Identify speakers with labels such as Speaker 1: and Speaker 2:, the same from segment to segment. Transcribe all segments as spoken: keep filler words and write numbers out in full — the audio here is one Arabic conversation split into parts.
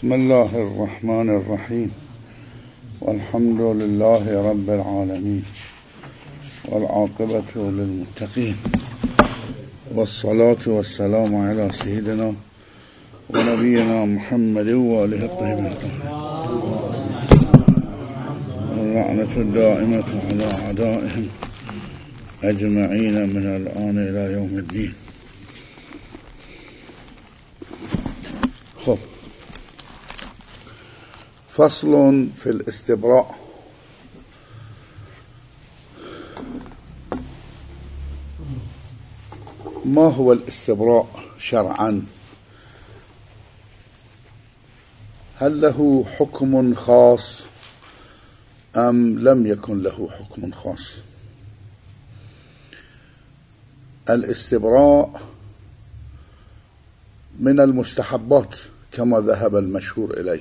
Speaker 1: بسم الله الرحمن الرحيم والحمد لله رب العالمين والعاقبة للمتقين والصلاة والسلام على سيدنا ونبينا محمد وآله الطيبين اللعنة الدائمة على أعدائهم أجمعين من الآن إلى يوم الدين. خب، فصل في الاستبراء. ما هو الاستبراء شرعا؟ هل له حكم خاص أم لم يكن له حكم خاص؟ الاستبراء من المستحبات كما ذهب المشهور إليه،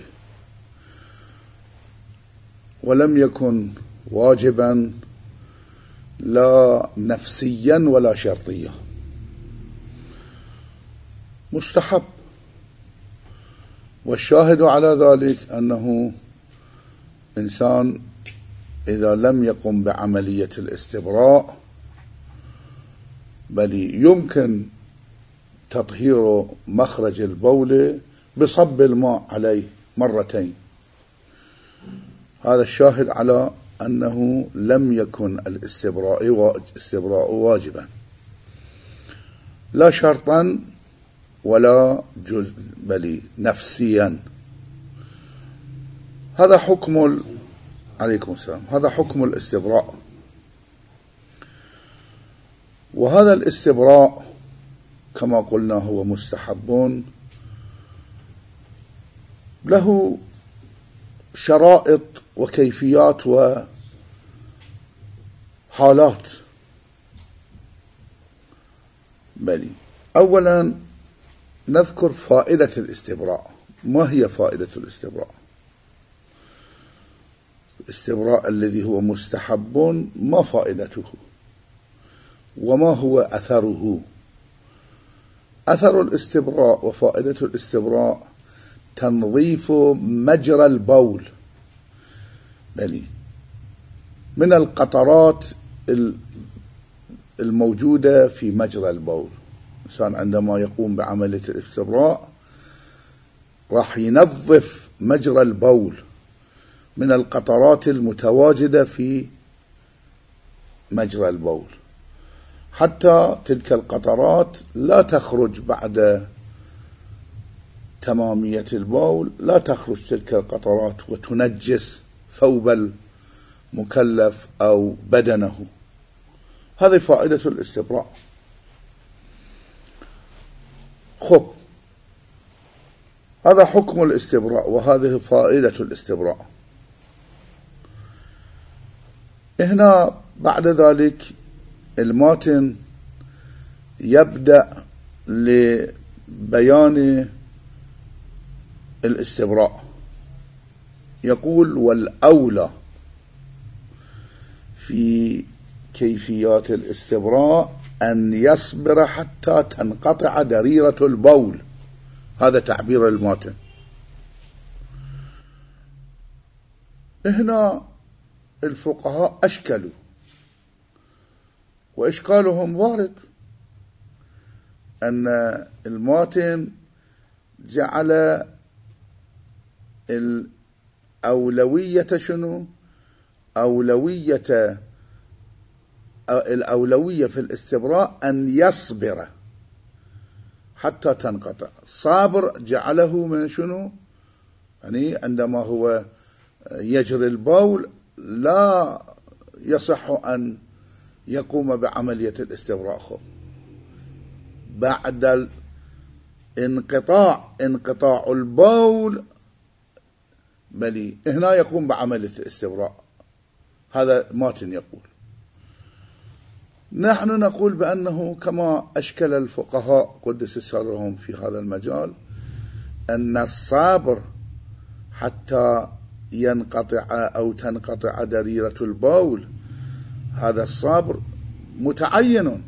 Speaker 1: ولم يكن واجبا لا نفسيا ولا شرطيا، مستحب. والشاهد على ذلك أنه إنسان إذا لم يقم بعملية الاستبراء بل يمكن تطهير مخرج البول بصب الماء عليه مرتين، هذا الشاهد على أنه لم يكن الاستبراء واجبا لا شرطا ولا جزء بل نفسيا. هذا حكم ال... عليكم السلام. هذا حكم الاستبراء. وهذا الاستبراء كما قلنا هو مستحب، له شرائط وكيفيات وحالات. بل أولا نذكر فائدة الاستبراء. ما هي فائدة الاستبراء؟ الاستبراء الذي هو مستحب ما فائدته وما هو أثره؟ أثر الاستبراء وفائدة الاستبراء تنظيف مجرى البول بل من القطرات الموجودة في مجرى البول. الإنسان عندما يقوم بعملية الاستبراء راح ينظف مجرى البول من القطرات المتواجدة في مجرى البول، حتى تلك القطرات لا تخرج بعد تمامية البول، لا تخرج تلك القطرات وتنجس ثوب المكلف أو بدنه. هذه فائدة الاستبراء. خب، هذا حكم الاستبراء وهذه فائدة الاستبراء. هنا بعد ذلك الماتن يبدأ لبيان الاستبراء، يقول: والأولى في كيفيات الاستبراء أن يصبر حتى تنقطع دريرة البول. هذا تعبير الماتن. هنا الفقهاء أشكلوا، وإشكالهم وارد، أن الماتن جعل الأولوية شنو؟ أولوية الأولوية في الاستبراء أن يصبر حتى تنقطع. صابر جعله من شنو؟ يعني عندما هو يجري البول لا يصح أن يقوم بعملية الاستبراء بعد انقطاع انقطاع البول، بل هنا يقوم بعملية الاستبراء. هذا ماتن يقول. نحن نقول بأنه كما أشكل الفقهاء قدس سرهم في هذا المجال، أن الصابر حتى ينقطع أو تنقطع دريرة البول، هذا الصبر متعين.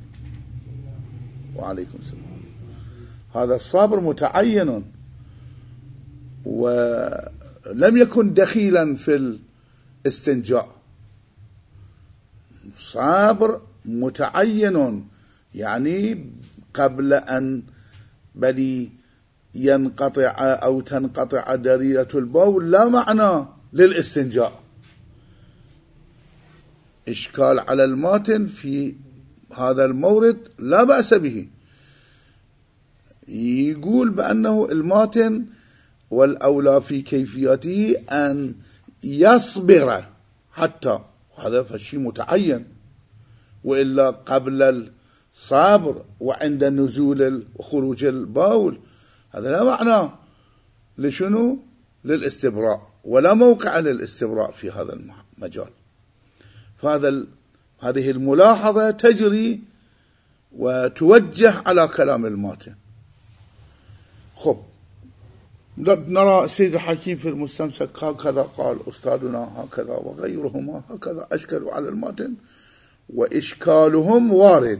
Speaker 1: وعليكم السلام. هذا الصبر متعين، ولم يكن دخيلا في الاستنجاء. صابر متعين، يعني قبل أن بل ينقطع أو تنقطع دريرة البول لا معنى للاستنجاء. إشكال على الماتن في هذا المورد لا بأس به، يقول بأنه الماتن والأولى في كيفيته أن يصبر حتى، هذا فالشيء متعين، وإلا قبل الصبر وعند نزول وخروج البول هذا لا معنى لشنو؟ للاستبراء، ولا موقع للاستبراء في هذا المجال. فهذا هذه الملاحظة تجري وتوجه على كلام الماتن. خب، نرى السيد الحكيم في المستمسك هكذا قال أستاذنا هكذا، وغيرهما هكذا أشكلوا على الماتن، وإشكالهم وارد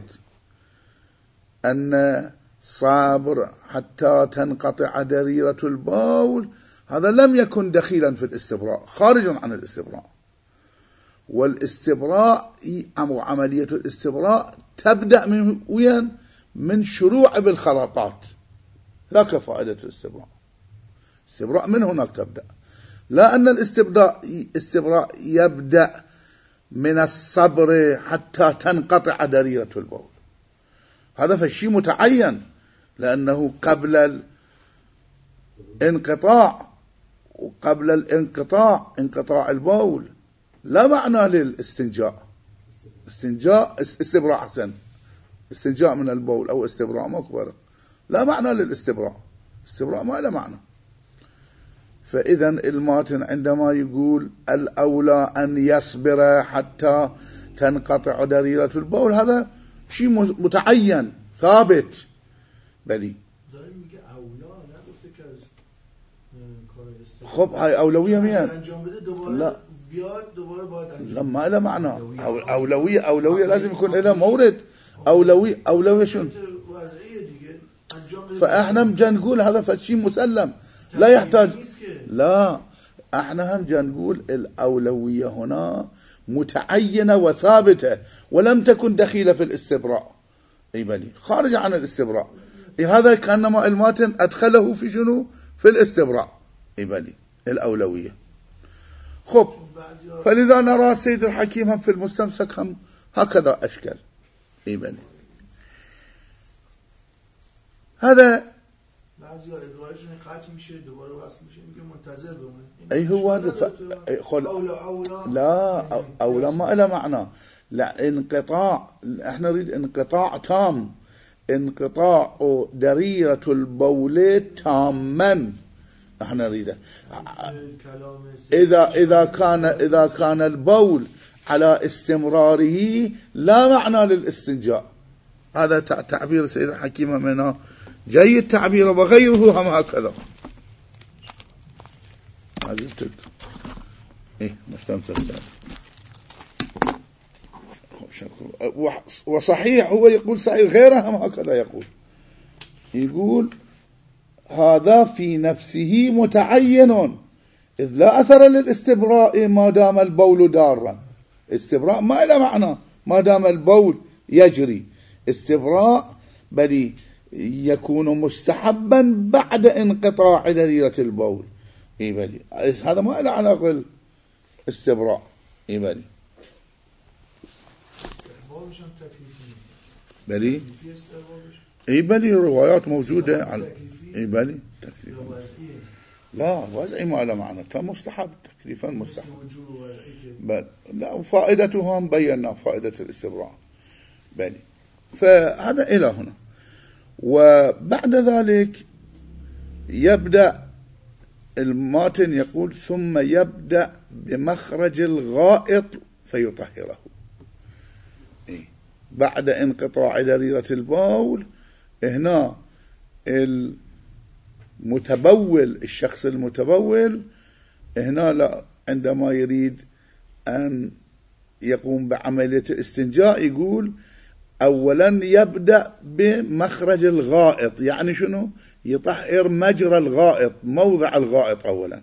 Speaker 1: أن صابر حتى تنقطع دريرة البول هذا لم يكن دخيلا في الاستبراء، خارج عن الاستبراء. والاستبراء أو عملية الاستبراء تبدأ من وين؟ من شروع بالخلطات، ذاك فائدة الاستبراء. الاستبراء من هناك تبدأ، لا أن الاستبراء استبراء يبدأ من الصبر حتى تنقطع دريرة البول. هذا فالشيء متعين، لأنه قبل الانقطاع وقبل الانقطاع انقطاع البول لا معنى للاستنجاء. استنجاء استبراء حسن، استنجاء من البول أو استبراء مكبر، لا معنى للاستبراء، استبراء ما له معنى. فإذا الماتن عندما يقول الأولى أن يصبر حتى تنقطع دريرة البول هذا شيء متعين ثابت. بلي خب هاي أولوية مين؟ لا لا ما له معنى. أولوية أولوية لازم يكون لها مورد. أولوية أولوية شنو؟ فإحنا مجا نقول هذا فشي مسلم لا يحتاج. لا احنا هم جا نقول الأولوية هنا متعينة وثابتة ولم تكن دخيلة في الاستبراء. اي بلي خارج عن الاستبراء. إيه هذا كأنما الماتن أدخله في شنو؟ في الاستبراء. اي بلي الأولوية. خب، فلذا نرى السيد الحكيم هم في المستمسك هم هكذا أشكال. اي بلي هذا اي هو هذا ف... خل... لا أولى ما له معنى. لا انقطاع، احنا نريد انقطاع تام، انقطاع دريرة البول تاما احنا نريده. اذا اذا كان اذا كان البول على استمراره لا معنى للاستنجاء. هذا تعبير سيد الحكيم منه جيد تعبيره، وغيره هم هكذا. قلت ايه مستمتع. وصحيح هو يقول صحيح، غيره هم هكذا يقول. يقول هذا في نفسه متعين إذ لا أثر للاستبراء ما دام البول دارا. استبراء ما له معنى ما دام البول يجري. استبراء بل يكون مستحبا بعد انقطاع دريرة البول. إيه بلي هذا ما له علاقة بالاستبراء. إيه بلي بلي إيه بلي روايات موجودة عن إيه بلي تكليف. لا وزعي ما له معنى مستحب، تكليفا مستحب. بل لا فائدتهم بينا فائدة الاستبراء. بلي فهذا إلى هنا. وبعد ذلك يبدأ الماتن يقول ثم يبدأ بمخرج الغائط فيطهره. إيه؟ بعد انقطاع دريرة البول هنا المتبول، الشخص المتبول هنا لا عندما يريد أن يقوم بعملية الاستنجاء يقول أولا يبدأ بمخرج الغائط. يعني شنو؟ يطهر مجرى الغائط، موضع الغائط أولا.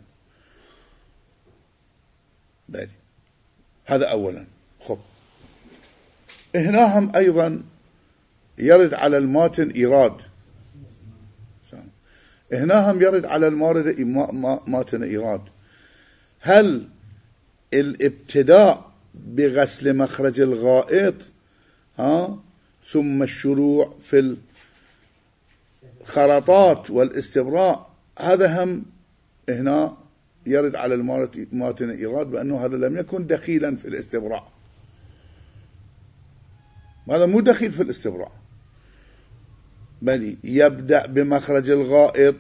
Speaker 1: بلي هذا أولا. خب هنا هم أيضا يرد على الماتن إيراد، هنا هم يرد على المارد ماتن إيراد. هل الابتداء بغسل مخرج الغائط ها ثم الشروع في الخرطات والاستبراء، هذا هم هنا يرد على الماتن إيراد بأنه هذا لم يكن دخيلا في الاستبراء، هذا مو دخيل في الاستبراء، بل يبدأ بمخرج الغائط،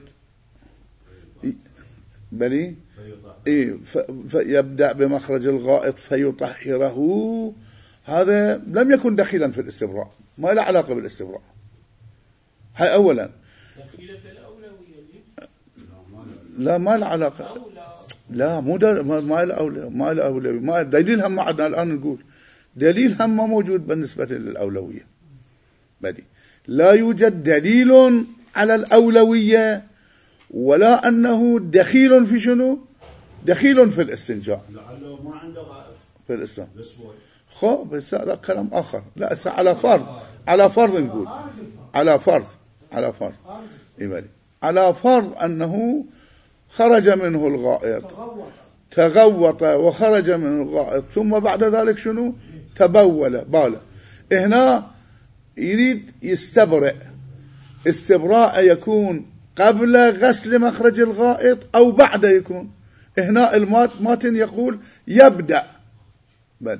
Speaker 1: بل إيه فيبدأ بمخرج الغائط فيطهره، هذا لم يكن دخيلا في الاستبراء، ما له علاقة بالاستبراء. هاي أولا.
Speaker 2: دخيلة في الأولوية؟
Speaker 1: لا ما له علاقة، لا مو ما له أولوية، ما له أولوية، ما دليل هم ما عندنا الآن نقول دليل هم ما موجود بالنسبة للأولوية. بدي لا يوجد دليل على الأولوية ولا أنه دخيل في شنو؟ دخيل في الاستنجاء.
Speaker 3: لعله ما عنده غائط
Speaker 1: في الاستنجاء. خب بس هذا كلام آخر. لا هسه على فرض، على فرض نقول، على فرض، على فرض إيه على فرض أنه خرج منه الغائط، تغوط وخرج منه الغائط، ثم بعد ذلك شنو؟ تبول باله. هنا يريد يستبرئ، استبراء يكون قبل غسل مخرج الغائط أو بعد يكون. هنا الماتن يقول يبدأ، بل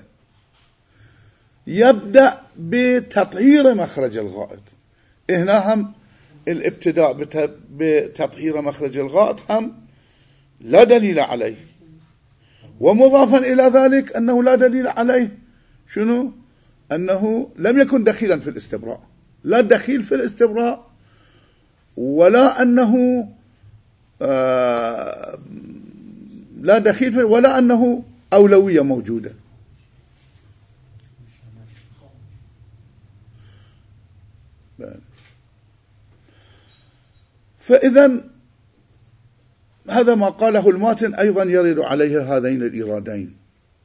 Speaker 1: يبدأ بتطهير مخرج الغائط. هنا هم الابتداء بتطهير مخرج الغائط هم لا دليل عليه، ومضافا إلى ذلك أنه لا دليل عليه شنو؟ أنه لم يكن دخيلا في الاستبراء، لا دخيل في الاستبراء ولا أنه آه لا دخيل في ولا أنه أولوية موجودة. فإذا هذا ما قاله الماتن أيضا يرد عليه هذين الإيرادين.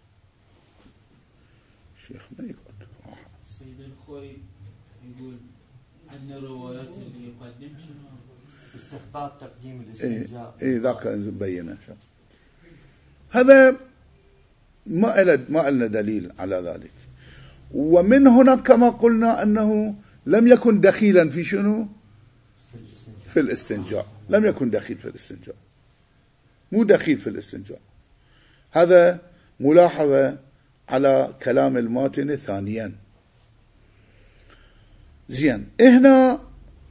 Speaker 1: الشيخ ما يقعد.
Speaker 2: سيد الخوي يقول أن الروايات اللي يقدم شنو؟
Speaker 3: استحباب تقديم الاستنجاء.
Speaker 1: إيه, إيه ذاك بينه. هذا ما له ما لنا دليل على ذلك. ومن هنا كما قلنا أنه لم يكن دخيلا في شنو؟ في الاستنجاء، لم يكن دخيل في الاستنجاء، مو دخيل في الاستنجاء. هذا ملاحظة على كلام الماتن ثانيا. زين هنا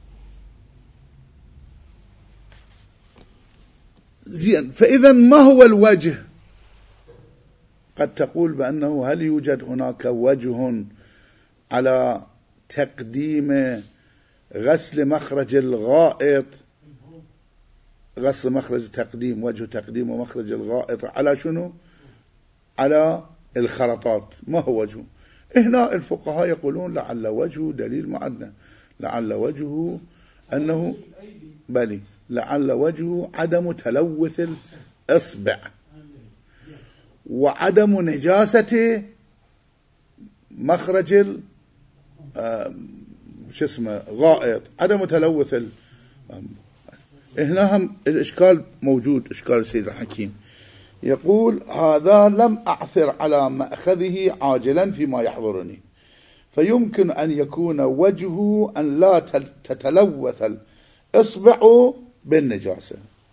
Speaker 1: زين فإذا ما هو الوجه؟ قد تقول بأنه هل يوجد هناك وجه على تقديم غسل مخرج الغائط، غسل مخرج تقديم، وجه تقديم ومخرج الغائط على شنو؟ على الخرطات. ما هو وجهه؟ هنا الفقهاء يقولون لعل وجهه دليل ما عندنا، لعل وجهه أنه بلي لعل وجهه عدم تلوث الإصبع وعدم نجاسة مخرج ال شو اسمه غائط، عدم تلوث ال... هنا هم الإشكال موجود، إشكال السيد الحكيم يقول هذا لم أعثر على مأخذه عاجلا فيما يحضرني، فيمكن أن يكون وجهه أن لا تتلوث الإصبع بالنجاسة.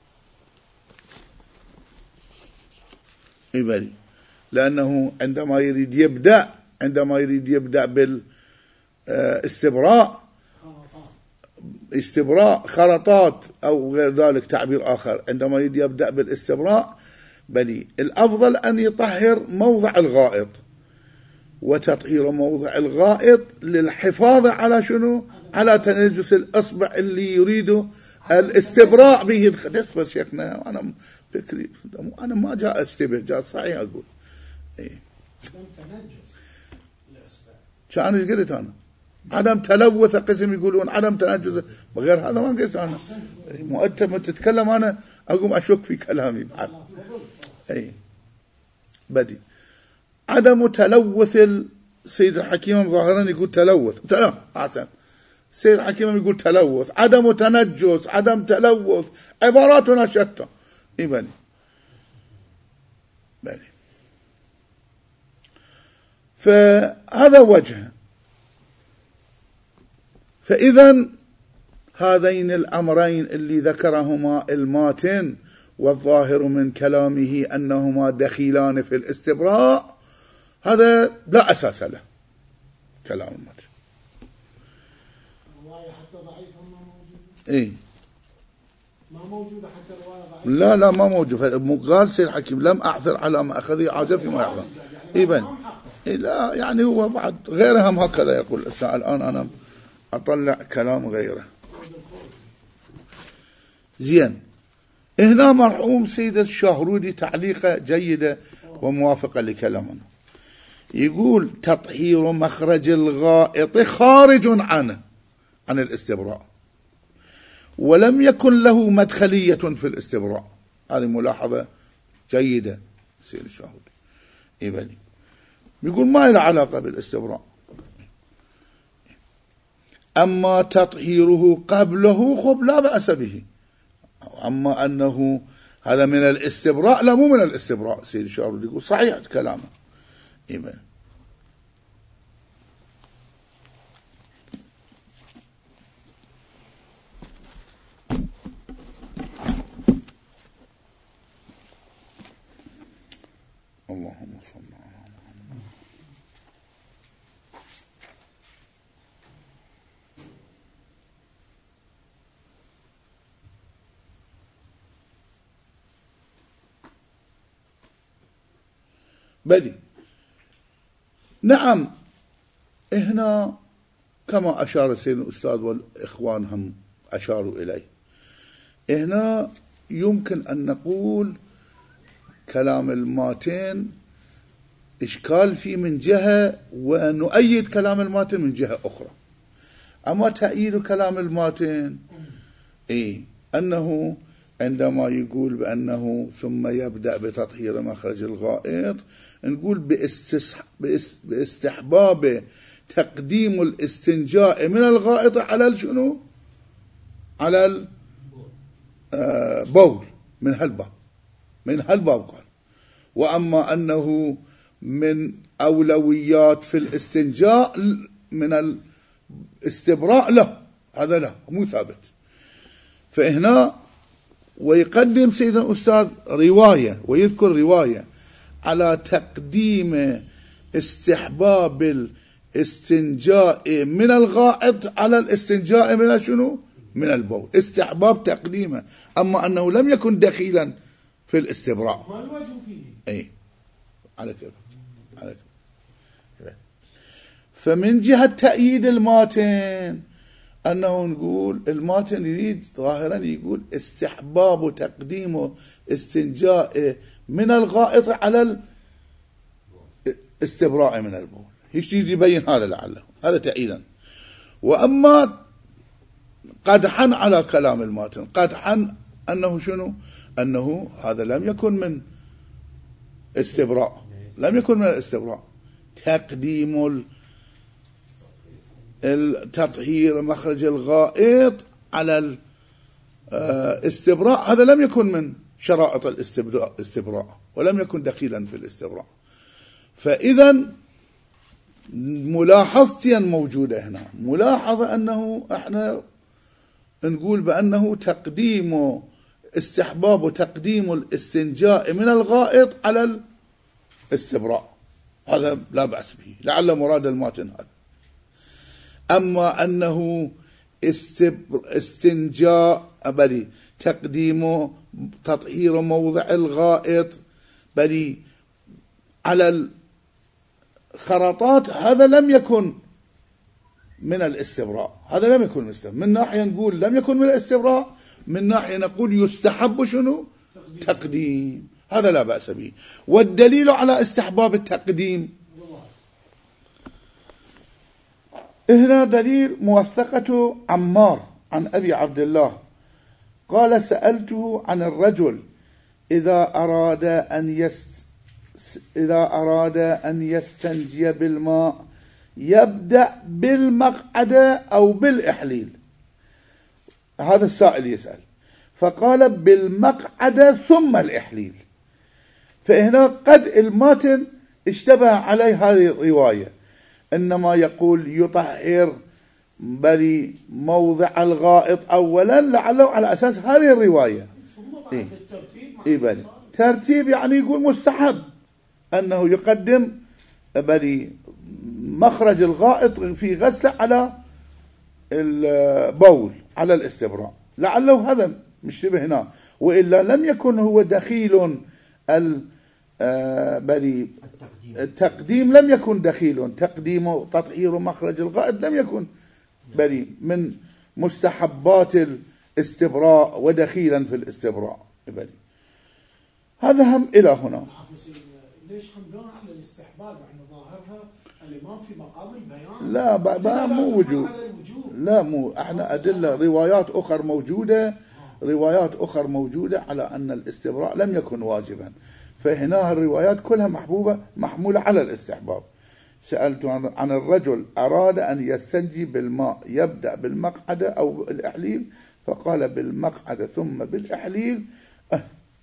Speaker 1: إبالي لأنه عندما يريد يبدأ عندما يريد يبدأ بالاستبراء استبراء خرطات أو غير ذلك تعبير آخر، عندما يريد يبدأ بالاستبراء بلي الأفضل أن يطهر موضع الغائط، وتطهير موضع الغائط للحفاظ على شنو؟ على تنجس الأصبع اللي يريد الاستبراء به. بس شيخنا أنا فكري أنا ما جاء استبه، جاء صحيح أقول إيه كان إيش قلت أنا عدم تلوث قسم يقولون عدم تنجس، بغير هذا ما قلت أنا. مؤتم من تتكلم أنا أقوم أشك في كلامي بعد. أي بدي عدم تلوث السيد الحكيم ظاهرا يقول تلوث، لا أحسن، السيد الحكيم يقول تلوث، عدم تنجس، عدم تلوث، عباراتنا شتى. إيه بني بني فهذا وجه. فإذا هذين الأمرين اللي ذكرهما الماتن والظاهر من كلامه أنهما دخيلان في الاستبراء، هذا لا أساس له كلام الماتن.
Speaker 4: الرواية حتى ضعيفة ما موجودة.
Speaker 1: إيه
Speaker 4: ما موجودة حتى الرواية ضعيفة.
Speaker 1: لا لا ما موجود. قال سيد الحكيم لم أعثر على ما أخذه عاجل فيما يعلم. إبن إيه لا يعني هو بعد غيرهم هكذا يقول. الآن أنا أطلع كلام غيره. زين هنا مرحوم سيد الشهرودي تعليقة جيدة وموافقة لكلامنا. يقول تطهير مخرج الغائط خارج عنه عن الاستبراء، ولم يكن له مدخلية في الاستبراء. هذه ملاحظة جيدة سيد الشهرودي. يبني يقول ما له علاقة بالاستبراء. أما تطهيره قبله خب لا بأس به. أما أنه هذا من الاستبراء، لا مو من الاستبراء. سيد الشهرودي يقول صحيح كلامه. إيمان اللهم صل على محمد. بدي نعم هنا كما أشار السيد الأستاذ والإخوان هم أشاروا إليه، هنا يمكن أن نقول كلام الماتن إشكال فيه من جهة ونؤيد كلام الماتن من جهة أخرى. أما تأييد كلام الماتن إيه أنه عندما يقول بأنه ثم يبدأ بتطهير مخرج الغائط، نقول باستحباب تقديم الاستنجاء من الغائط على شنو؟ على البول من هالباب من هالباب قال. وأما أنه من أولويات في الاستنجاء من الاستبراء له، هذا له مو ثابت. فهنا ويقدم سيدنا الأستاذ رواية ويذكر رواية على تقديم استحباب الاستنجاء من الغائط على الاستنجاء من شنو؟ من البول، استحباب تقديمه. أما أنه لم يكن دخيلا في الاستبراء.
Speaker 4: ما الوجه فيه؟
Speaker 1: أي على كيف على كيف. فمن جهة تأييد الماتن أنه نقول الماتن يريد ظاهرا يقول استحباب تقديم استنجاء من الغائط على الاستبراء من البول، هيك يبين هذا لعله هذا تأييدا. وأما قدحا على كلام الماتن، قدحا أنه شنو؟ أنه هذا لم يكن من استبراء، لم يكن من الاستبراء. تقديم التطهير مخرج الغائط على الاستبراء هذا لم يكن من شرائط الاستبراء ولم يكن دخيلا في الاستبراء. فإذا ملاحظتين موجودة هنا. ملاحظة أنه احنا نقول بأنه تقديم استحباب تقديم الاستنجاء من الغائط على الاستبراء، هذا لا بأس به، لعل مراد الماتن هذا. أما أنه استنجاء بل تقديم تطهير موضع الغائط بل على الخرطات، هذا لم يكن من الاستبراء، هذا لم يكن من الاستبراء. من ناحية نقول لم يكن من الاستبراء، من ناحية نقول يستحب شنو؟ تقديم، هذا لا بأس به. والدليل على استحباب التقديم هنا دليل موثقة عمار عن أبي عبد الله قال سألته عن الرجل إذا أراد أن يست إذا أراد أن يستنجي بالماء يبدأ بالمقعدة أو بالإحليل. هذا السائل يسأل، فقال بالمقعدة ثم الإحليل. فهنا قد الماتن اشتبه عليه هذه الرواية، إنما يقول يطهر بل موضع الغائط أولا، لعله على أساس هذه الرواية.
Speaker 4: إيه؟ الترتيب
Speaker 1: إيه بل ترتيب يعني يقول مستحب أنه يقدم بل مخرج الغائط في غسله على البول على الاستبراء، لعله هذا مشتبه هنا، وإلا لم يكن هو دخيل بل التقديم لم يكن دخيل، تقديم تطهير مخرج الغائط لم يكن بل من مستحبات الاستبراء ودخيلا في الاستبراء بل. هذا هم إلى هنا.
Speaker 4: ليش حملوها على الاستحباب؟ احنا ظاهرها الإمام في مقام البيان.
Speaker 1: لا با مو وجوب، لا مو احنا أدلة روايات أخرى موجودة، روايات أخرى موجودة على أن الاستبراء لم يكن واجبا، فهنا الروايات كلها محبوبة محمولة على الاستحباب. سألت عن الرجل أراد أن يستنجي بالماء يبدأ بالمقعدة أو الإحليل، فقال بالمقعدة ثم بالإحليل. أه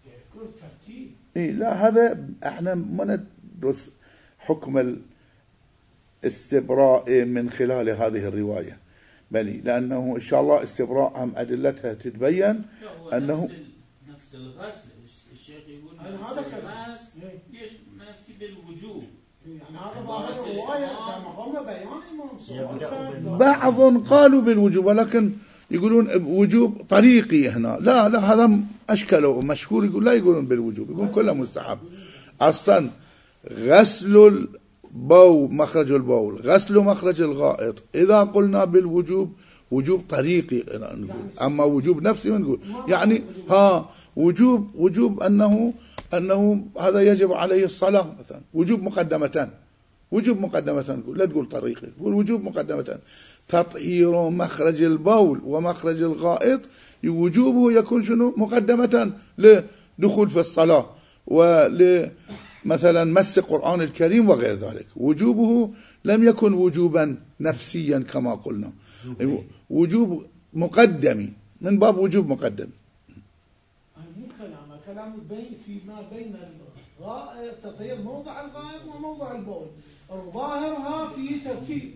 Speaker 1: إيه لا هذا احنا ما ندرس حكم الاستبراء من خلال هذه الرواية بل، لأنه إن شاء الله استبراء هم أدلتها تتبين أنه
Speaker 2: نفس, نفس الغسل. الشيخ يقول هذا كلام ليش ما نفتي بالوجوب؟
Speaker 4: يعني هذا ظاهر الرواية مقام بيان.
Speaker 1: بعض قالوا بالوجوب ولكن يقولون وجوب طريقي هنا، لا لا هذا أشكال ومشهور، يقول لا يقولون بالوجوب، يقول كله مستحب. أصلا غسل البول مخرج البول، غسل مخرج الغائط، إذا قلنا بالوجوب وجوب طريقي نقول، أما وجوب نفسي ما نقول. يعني ها وجوب وجوب أنه أنه هذا يجب عليه الصلاة مثلا، وجوب مقدمتان، وجوب مقدمة نقول، لا تقول طريقي، تقول وجوب مقدمة. تطهير مخرج البول ومخرج الغائط وجوبه يكون شنو؟ مقدمة لدخول في الصلاة ولمثلا مس القرآن الكريم وغير ذلك. وجوبه لم يكن وجوبا نفسيا كما قلنا، وجوب مقدمي من باب وجوب مقدم.
Speaker 4: مو كلام كلام بين فيما بين الغائط، تطهير موضع الغائط وموضع البول، الظاهرها في ترتيب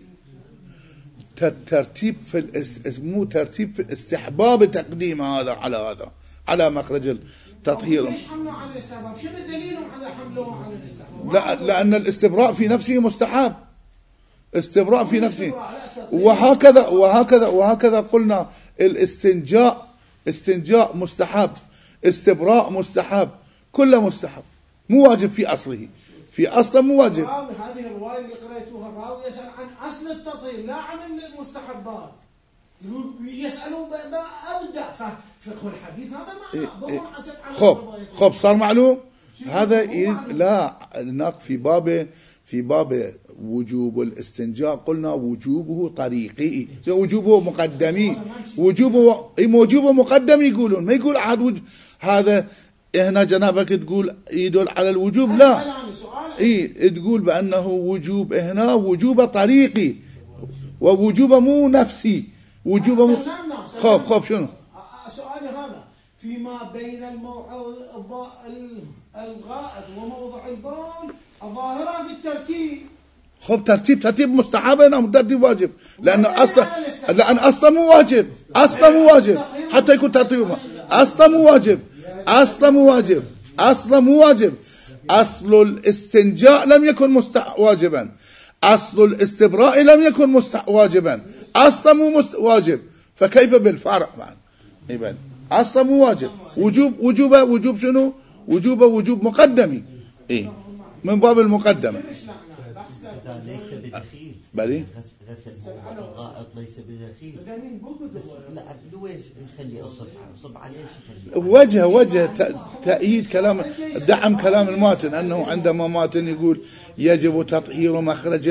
Speaker 1: ترتيب في الاس... مو ترتيب في استحباب تقديم هذا على هذا على مخرج التطهير.
Speaker 4: ليش حملوا على الاستحباب؟ شنو دليلهم على حملوه على الاستحباب؟
Speaker 1: لا لأن الاستبراء في نفسه مستحب، استبراء في نفسه. وهكذا وهكذا وهكذا قلنا الاستنجاء استنجاء مستحب، استبراء مستحب، كله مستحب، مو واجب في أصله، في أصله مو واجب.
Speaker 4: هذه الرواية اللي قرأتوها الراوي يسأل عن أصل التطهير لا عن المستحبات، يسألوا أبدع فقه الحديث هذا معنى
Speaker 1: خب خب صار معلوم هذا. لا هناك في باب في باب وجوب الاستنجاء قلنا وجوبه طريقي، وجوبه مقدمي، وجوبه وجوبه مقدمي يقولون، ما يقول أحد وجوب هذا هنا جنابك تقول يدل على الوجوب، لا اي تقول بأنه وجوب هنا وجوب طريقي ووجوب مو نفسي، وجوب مو خب خب شنو
Speaker 4: سؤالي هذا فيما بين الموضع الغائط وموضع البول ظاهرة في الترتيب.
Speaker 1: خب ترتيب ترتيب مستحب هنا مو ترتيب واجب، لأن أصلا لأن أصلا مو واجب، أصلا مو واجب حتى يكون ترتيب، أصلا مو واجب، أصلا مو واجب، أصلا مو واجب. أصل الاستنجاء لم يكن مستح واجبا، أصل الاستبراء لم يكن مستح واجبا، أصلا مو مست واجب، فكيف بالفرق معنا؟ يبان أصلا مو واجب، وجوب وجوب وجوب شنو؟ وجوب وجوب مقدمي، إيه من باب المقدمة.
Speaker 3: ليس بدخيل
Speaker 1: بلي
Speaker 3: غسل الغائط ليس بدخيل، لا لويش يخلي اصب اصب عليه يخلي
Speaker 1: وجه وجه تأييد كلام دعم كلام الماتن، أنه عندما ماتن يقول يجب تطهير مخرج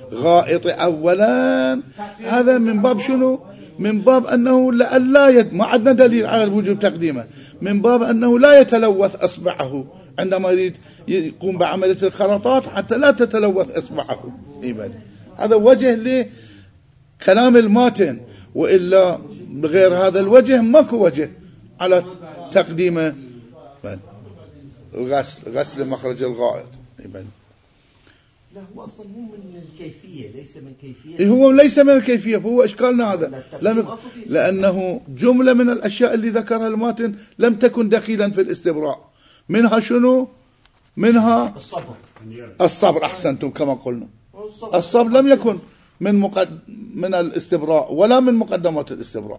Speaker 1: الغائط أولا، هذا من باب شنو؟ من باب أنه لا يد... ما عندنا دليل على وجوب تقديمه، من باب أنه لا يتلوث أصبعه عندما يريد يقوم بعملية الخلطات حتى لا تتلوث إصبعه. هذا وجه لكلام الماتن، وإلا بغير هذا الوجه ماكو وجه على تقديم الغسل، غسل مخرج الغائط.
Speaker 3: لا هو أصلا مو من الكيفية، ليس من كيفية،
Speaker 1: هو ليس من الكيفية، فهو إشكالنا هذا، لأنه جملة من الأشياء اللي ذكرها الماتن لم تكن دخيلا في الاستبراء. منها شنو؟ منها
Speaker 3: الصبر.
Speaker 1: الصبر، أحسنتم كما قلنا، الصبر لم يكن من مقد... من الاستبراء ولا من مقدمات الاستبراء.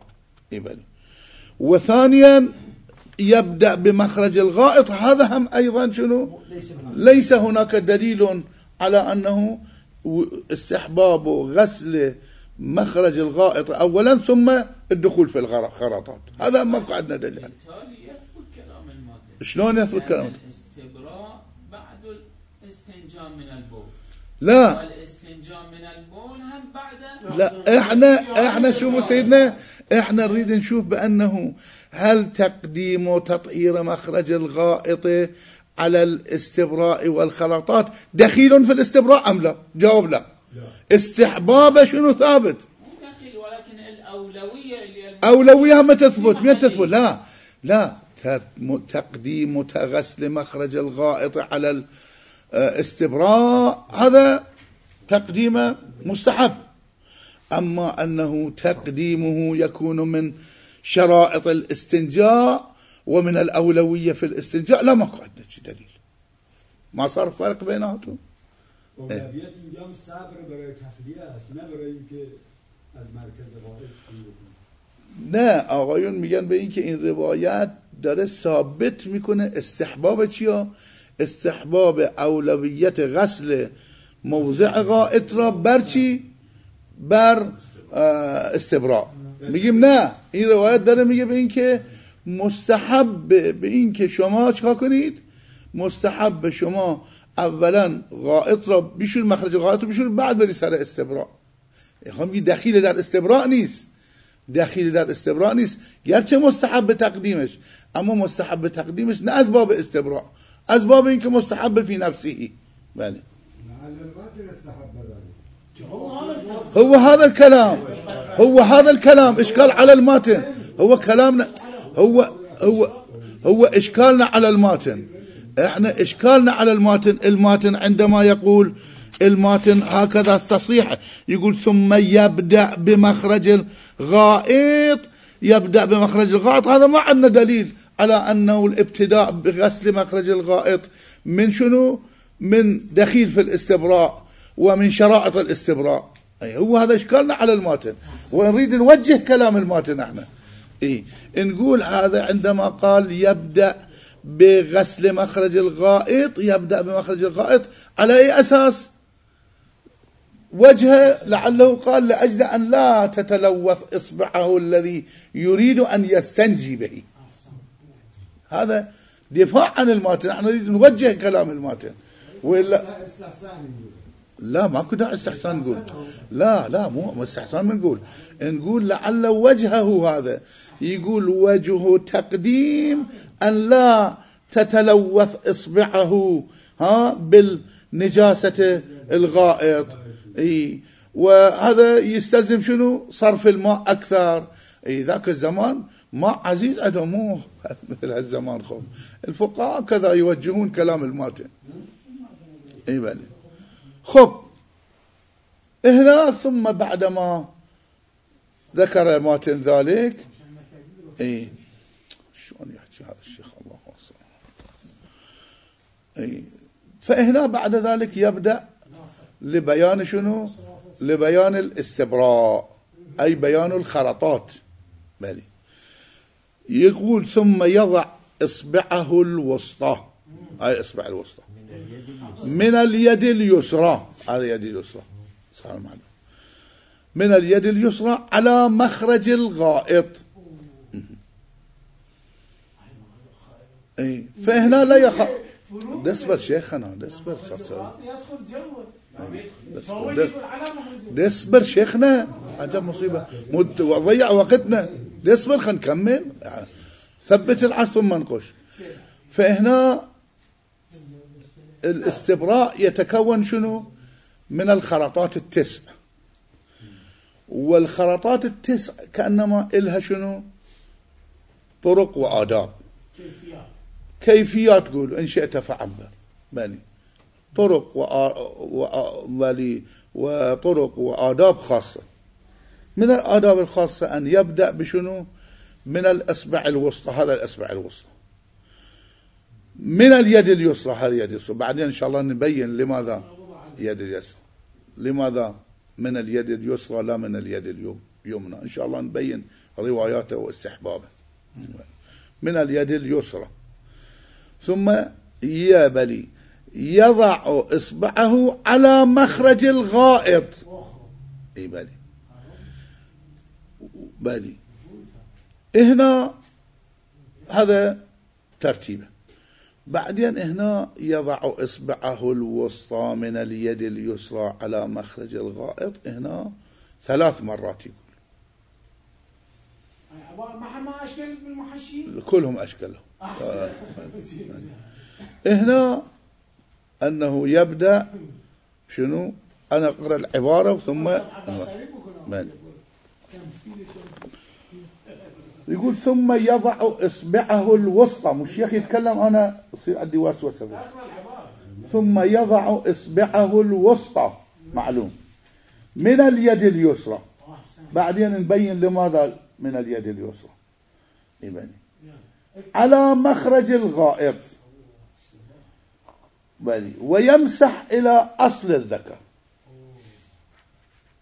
Speaker 1: وثانيا يبدأ بمخرج الغائط، هذا هم أيضا شنو؟ ليس هناك دليل على أنه استحباب غسل مخرج الغائط أولا ثم الدخول في الخرطات، هذا ما قعدنا دليل.
Speaker 2: يثبت كلام الماتن.
Speaker 1: شلون يثبت كلام؟
Speaker 2: الاستبراء بعد الاستنجاء من البول.
Speaker 1: لا
Speaker 2: والاستنجاء من البول هم بعد.
Speaker 1: لا احنا احنا شوفوا سيدنا، احنا نريد نشوف بأنه هل تقديم وتطهير مخرج الغائط على الاستبراء والخلطات دخيل في الاستبراء أم لا؟ جاوب لا. استحبابه شنو ثابت؟
Speaker 2: مو دخيل، ولكن الأولوية اللي
Speaker 1: أولوية ما تثبت، مين تثبت؟ لا لا، تقديم غسل مخرج الغائط على الاستبراء هذا تقديمه مستحب، أما أنه تقديمه يكون من شرائط الاستنجاء ومن الأولوية في الاستنجاء لا، ما عندنا دليل، ما صار فرق بيناتهم.
Speaker 5: اولویت میگم صبر برای تخلیه است، نه برای اینکه از مرکز غائط شروع کنه.
Speaker 1: نه آقایون میگن به این که این روایت داره ثابت میکنه استحباب چیا؟ استحباب اولویت غسل موضع غائط را بر چی؟ بر استبراء. میگیم نه، این روایت داره میگه به این که مستحب به این که شما چیکار کنید؟ مستحب شما اولا غائط را بشور، مخرج غائط را بشور، بعد بری سر استبراء. میخوام میگه دخیل در استبراء نیست، دخیل در استبراء نیست، گرچه مستحب تقدیمش، اما مستحب تقدیمش نه از باب استبراء، از باب این که مستحب فی نفسه. بله هو هذا الكلام، هو هذا الكلام إشكال على الماتن، هو كلامنا هو هو هو إشكالنا على الماتن، احنا إشكالنا على الماتن. الماتن عندما يقول الماتن هكذا التصريح، يقول ثم يبدأ بمخرج الغائط، يبدأ بمخرج الغائط، هذا ما عندنا دليل على أنه الابتداء بغسل مخرج الغائط من شنو؟ من دخيل في الاستبراء ومن شرائط الاستبراء. أي هو هذا إشكالنا على الماتن، ونريد نوجه كلام الماتن احنا. إيه نقول هذا عندما قال يبدأ بغسل مخرج الغائط، يبدأ بمخرج الغائط على أي أساس؟ وجهه لعله قال لأجل أن لا تتلوث إصبعه الذي يريد أن يستنجي به. هذا دفاع عن الماتن، احنا نريد نوجه كلام الماتن، وإلا لا ما كنا استحسان نقول، لا لا مو استحسان بنقول، نقول لعل وجهه هذا، يقول وجه تقديم أن لا تتلوث إصبعه ها بالنجاسة الغائط. اي وهذا يستلزم شنو؟ صرف الماء أكثر. اي ذاك الزمان ماء عزيز عندهم، مو مثل هالزمان. خب الفقهاء كذا يوجهون كلام الماتن. اي بل خب هنا ثم بعدما ذكر الماتن ذلك، اي شلون يحكي هذا الشيخ الله وصل. اي فهنا بعد ذلك يبدأ لبيان شنو؟ لبيان الاستبراء، أي بيان الخرطات. بلي يقول ثم يضع إصبعه الوسطى، أي إصبع الوسطى من اليد اليسرى، هذا يد اليسرى صار معنا، من اليد اليسرى على مخرج الغائط. اي فهنا لا يخ دسبر شيخنا دسبر
Speaker 4: يدخل جوه
Speaker 1: اصبر شيخنا، عجب مصيبة وضيع وقتنا. اصبر خلينا نكمل يعني. ثبت العرض ثم نقش. فهنا الاستبراء يتكون شنو؟ من الخرطات التسع، والخرطات التسع كأنما إلها شنو؟ طرق وآداب، كيفيات كيفيات تقول إن شئت فعبر بني طرق وآ... وطرق وآداب خاصة. من الآداب الخاصة أن يبدأ بشنو؟ من الأصبع الوسطى، هذا الأصبع الوسطى، من اليد اليسرى، هذه اليد اليسرى. بعدين إن شاء الله نبين لماذا يد اليسرى، لماذا من اليد اليسرى لا من اليد اليمنى. إن شاء الله نبين رواياته واستحبابه. من اليد اليسرى. ثم يبلي يضع إصبعه على مخرج الغائط. يبلي بلي هنا هذا ترتيبه. بعدين هنا يضع إصبعه الوسطى من اليد اليسرى على مخرج الغائط. هنا ثلاث مرات يقول.
Speaker 4: ما أشكال بالمحشي؟
Speaker 1: كلهم أشكالهم. هنا أنه يبدأ شنو؟ أنا أقرأ العبارة ثم يقول ثم يضع إصبعه الوسطى. مش يا أخي يتكلم أنا أصير عندي وسوسة. ثم يضع إصبعه الوسطى معلوم من اليد اليسرى. بعدين نبين لماذا من اليد اليسرى. يبني على مخرج الغائط بني ويمسح إلى أصل الذكر.